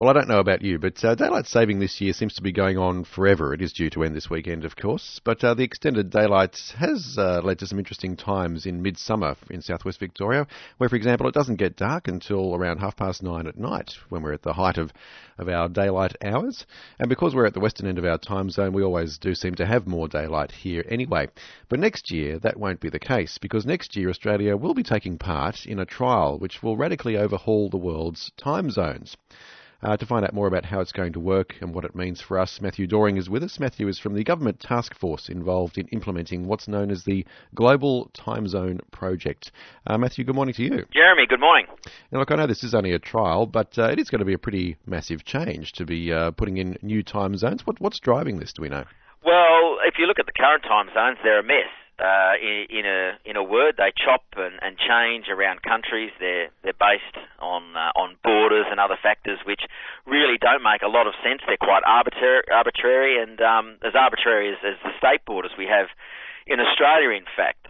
Well, I don't know about you, but daylight saving this year seems to be going on forever. It is due to end this weekend, of course, but the extended daylight has led to some interesting times in midsummer in southwest Victoria, where, for example, it doesn't get dark until around 9:30 at night, when we're at the height of our daylight hours. And because we're at the western end of our time zone, we always do seem to have more daylight here anyway. But next year, that won't be the case, because next year Australia will be taking part in a trial which will radically overhaul the world's time zones. To find out more about how it's going to work and what it means for us, Matthew Doring is with us. Matthew is from the government task force involved in implementing what's known as the Global Time Zone Project. Matthew, good morning to you. Jeremy, good morning. Now, look, I know this is only a trial, but it is going to be a pretty massive change to be putting in new time zones. What's driving this, do we know? Well, if you look at the current time zones, they're a mess. In a word, they chop and change around countries. They're based on borders and other factors which really don't make a lot of sense. They're quite arbitrary and as arbitrary as the state borders we have in Australia. In fact,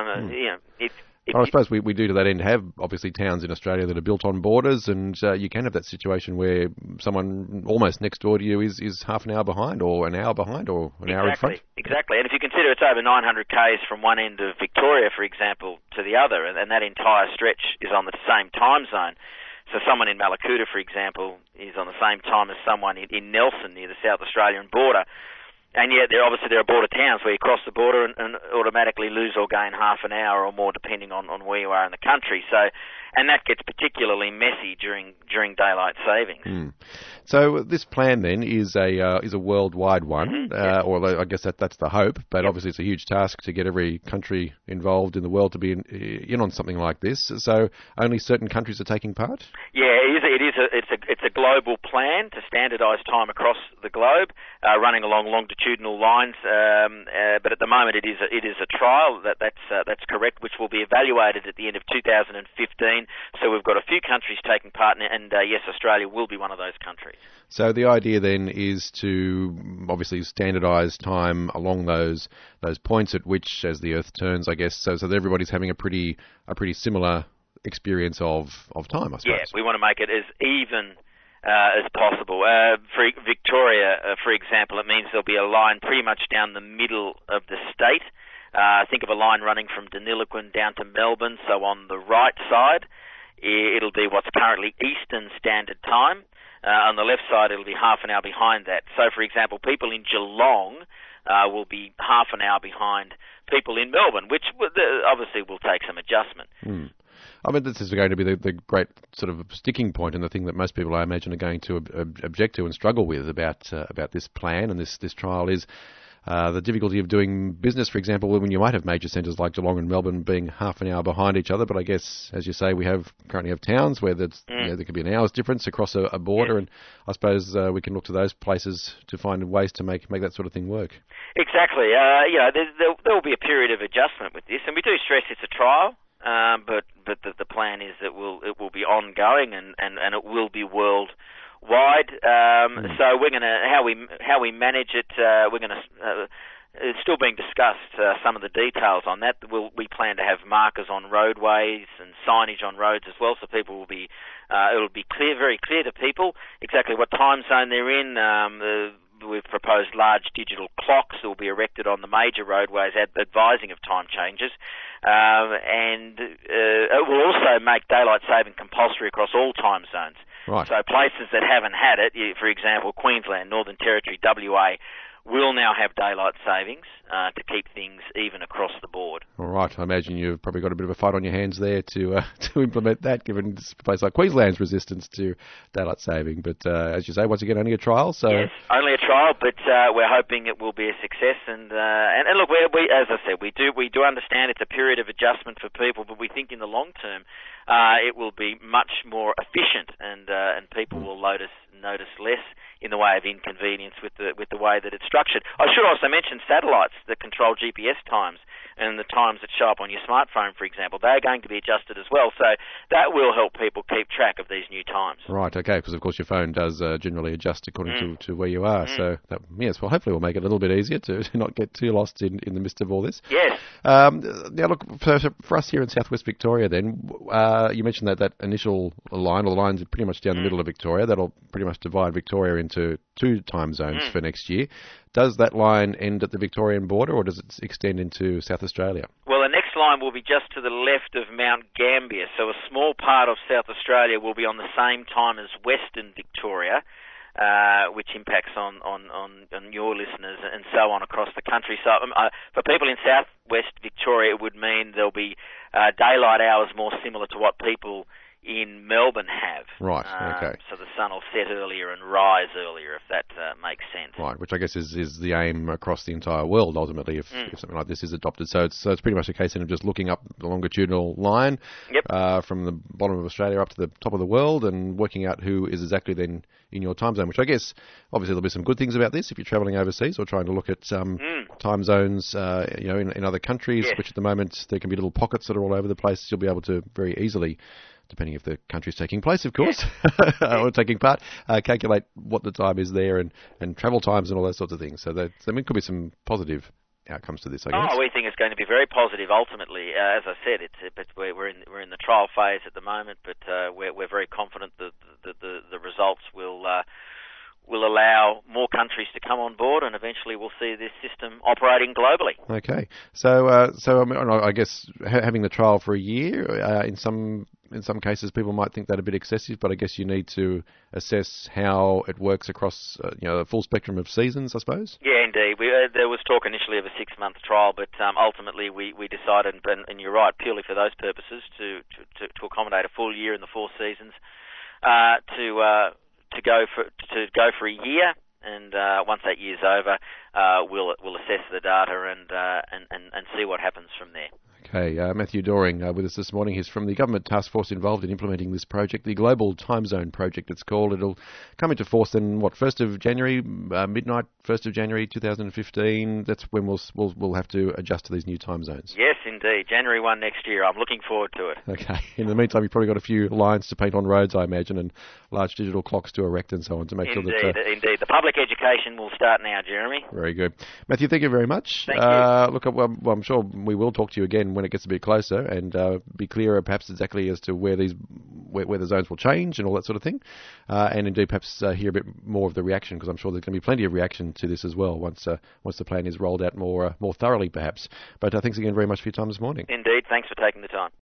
I suppose we do to that end have, obviously, towns in Australia that are built on borders, and you can have that situation where someone almost next door to you is half an hour behind, or an hour behind, or an hour in front. Exactly. And if you consider it's over 900 k's from one end of Victoria, for example, to the other, and that entire stretch is on the same time zone. So someone in Mallacoota, for example, is on the same time as someone in Nelson near the South Australian border. And yet, there are border towns where you cross the border and automatically lose or gain half an hour or more, depending on where you are in the country. So, and that gets particularly messy during daylight savings. So this plan then is a worldwide one, or I guess that's the hope. But obviously, it's a huge task to get every country involved in the world to be in on something like this. So only certain countries are taking part. Yeah, it's a global plan to standardise time across the globe, running along longitudinal lines. But at the moment, it is a trial. That's correct, which will be evaluated at the end of 2015. So we've got a few countries taking part, and yes, Australia will be one of those countries. So the idea then is to obviously standardise time along those points at which, as the Earth turns, I guess, so that everybody's having a pretty similar experience of time, I suppose. Yeah, we want to make it as even as possible. For Victoria, for example, it means there'll be a line pretty much down the middle of the state. Think of a line running from Deniliquin down to Melbourne. So on the right side, it'll be what's currently Eastern Standard Time. On the left side, it'll be half an hour behind that. So, for example, people in Geelong will be half an hour behind people in Melbourne, which obviously will take some adjustment. I mean, this is going to be the great sort of sticking point, and the thing that most people, I imagine, are going to object to and struggle with about this plan and this trial is the difficulty of doing business, for example, when you might have major centres like Geelong and Melbourne being half an hour behind each other. But I guess, as you say, we currently have towns where there could be an hour's difference across a border, and I suppose we can look to those places to find ways to make that sort of thing work. Exactly. There will be a period of adjustment with this, and we do stress it's a trial. But the plan is that it will be ongoing and it will be worldwide. So we're going to how we manage it. We're going to it's still being discussed. Some of the details on that. We plan to have markers on roadways and signage on roads as well, so people will be. It'll be very clear to people exactly what time zone they're in. We've proposed large digital clocks that will be erected on the major roadways advising of time changes. And it will also make daylight saving compulsory across all time zones. Right. So places that haven't had it, for example, Queensland, Northern Territory, WA, will now have daylight savings to keep things even across the board. All right. I imagine you've probably got a bit of a fight on your hands there to implement that, given a place like Queensland's resistance to daylight saving. But as you say, once again, only a trial. So yes, only a trial, but we're hoping it will be a success. And look, we as I said, we do understand it's a period of adjustment for people, but we think in the long term it will be much more efficient, and people will notice less in the way of inconvenience with the way that it's structured. I should also mention satellites that control GPS times and the times that show up on your smartphone, for example. They're going to be adjusted as well, so that will help people keep track of these new times. Right, okay, because of course your phone does generally adjust according to where you are. So yes, well, hopefully we'll make it a little bit easier to not get too lost in the midst of all this. Yes. Now look, for us here in southwest Victoria then, you mentioned that initial line, or the line's pretty much down the middle of Victoria. That'll pretty much much divide Victoria into 2 time zones for next year. Does that line end at the Victorian border, or does it extend into South Australia? Well, the next line will be just to the left of Mount Gambier, so a small part of South Australia will be on the same time as Western Victoria, which impacts on your listeners and so on across the country. So for people in southwest Victoria, it would mean there'll be daylight hours more similar to what people in Melbourne have. Right, okay. So the sun will set earlier and rise earlier, if that makes sense. Right, which I guess is the aim across the entire world, ultimately, if something like this is adopted. So it's pretty much a case of just looking up the longitudinal line from the bottom of Australia up to the top of the world and working out who is exactly then in your time zone, which I guess, obviously, there'll be some good things about this if you're travelling overseas or trying to look at time zones in other countries, which at the moment there can be little pockets that are all over the place. You'll be able to very easily, depending if the country's taking place, of course, or taking part, calculate what the time is there and travel times and all those sorts of things. So there could be some positive outcomes to this, I guess. Oh, we think it's going to be very positive ultimately. As I said, we're in the trial phase at the moment, but we're very confident that the results will allow more countries to come on board, and eventually we'll see this system operating globally. Okay, so I guess having the trial for a year, in some cases people might think that a bit excessive, but I guess you need to assess how it works across the full spectrum of seasons, I suppose. Yeah, indeed. There was talk initially of a 6-month trial, but ultimately we decided, and you're right, purely for those purposes, to accommodate a full year in the 4 seasons, to go for a year, and once that year's over, we'll assess the data and see what happens from there. Okay, Matthew Doring with us this morning. He's from the government task force involved in implementing this project, the Global Time Zone Project it's called. It'll come into force then, 1st of January, midnight, 1st of January 2015. That's when we'll have to adjust to these new time zones. Yes, indeed. January 1 next year. I'm looking forward to it. Okay. In the meantime, you've probably got a few lines to paint on roads, I imagine, and large digital clocks to erect and so on to make sure that... Indeed. The public education will start now, Jeremy. Very good. Matthew, thank you very much. Thank you. Look, I'm sure we will talk to you again when it gets a bit closer and be clearer perhaps exactly as to where the zones will change and all that sort of thing, and indeed perhaps hear a bit more of the reaction, because I'm sure there's going to be plenty of reaction to this as well once the plan is rolled out more thoroughly perhaps. But thanks again very much for your time this morning. Indeed, thanks for taking the time.